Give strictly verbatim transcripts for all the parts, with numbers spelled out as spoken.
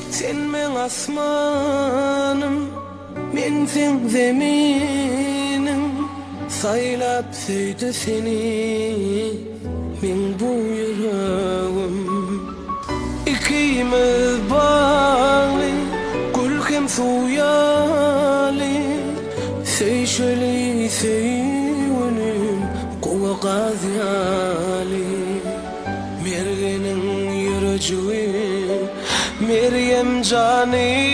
Sen men asmanım, men sen zeminim. Saylap söydü seni men bu yüreğim. İkimiz bağlı, gül hem suyalı. Seyşeli seyvenim, kova gaziyali. Mergenin yürücüğü, Meryem Cani.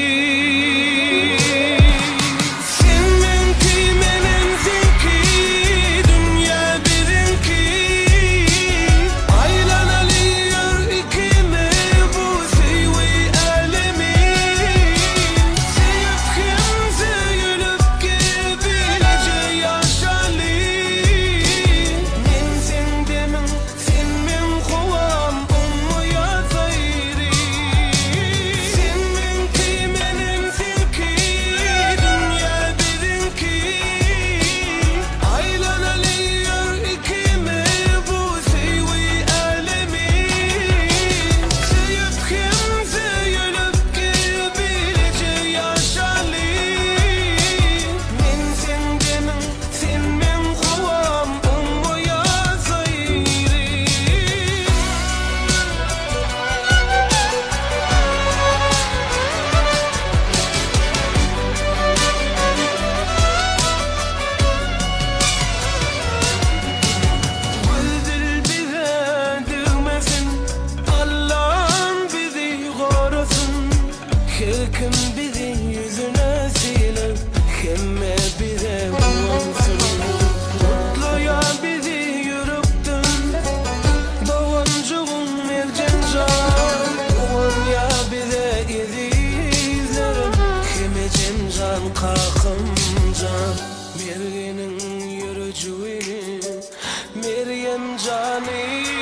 Kim bizi yüzüne silip kime bize bulunsun. Mutluya bizi yürüttün doğumcuğum Mercan Can. Doğumya bize izizlerim kime Cemcan Kakımcan. Mergenin yürücüğü Meryem Cani.